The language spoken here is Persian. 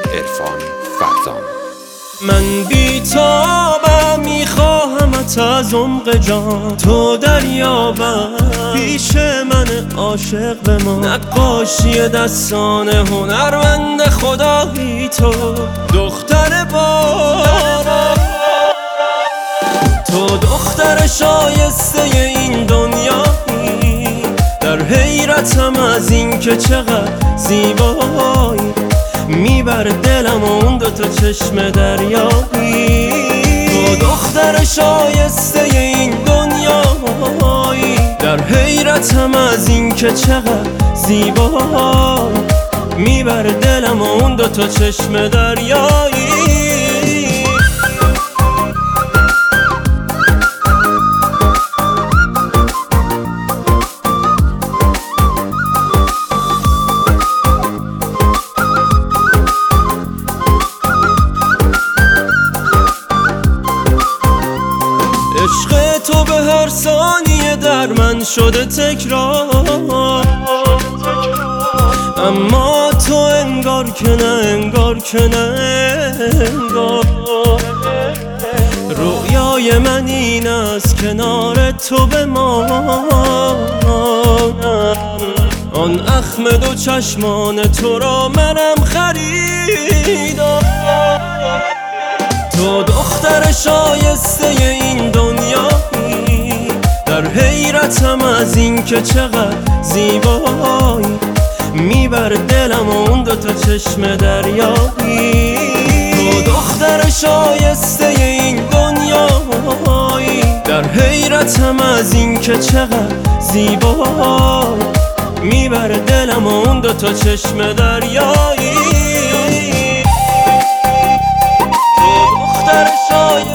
عرفان فرزان. من بی‌تابم میخواهمت از عمق جان، تو دریابم پیش من عاشق بمان. نقاشی دستان هنرمند خدایی تو، دختر باران، تو دختر شایسته این دنیایی. در حیرتم از این که چقدر زیبایی، میبر دلم و اون دوتا چشم دریایی. تو دختر شایسته این دنیایی، در حیرتم از این که چقدر زیبایی، میبر دلم و اون دوتا چشم دریایی. عشق تو به هر ثانیه در من شده تکرار، اما تو انگار که نه، انگار که نه، انگار. رویای من این است کنار تو بمانم، آن اخم دو چشمان تو را منم خریدم. تو دختر شایسته این دنیایی، در حیرتم از این که چقدر زیبایی، میبر دلم و اون دوتا چشم دریایی. تو دختر شایسته این دنیایی، در حیرتم از این که چقدر زیبایی، میبر دلم و اون دوتا چشم دریایی. دختر شایسته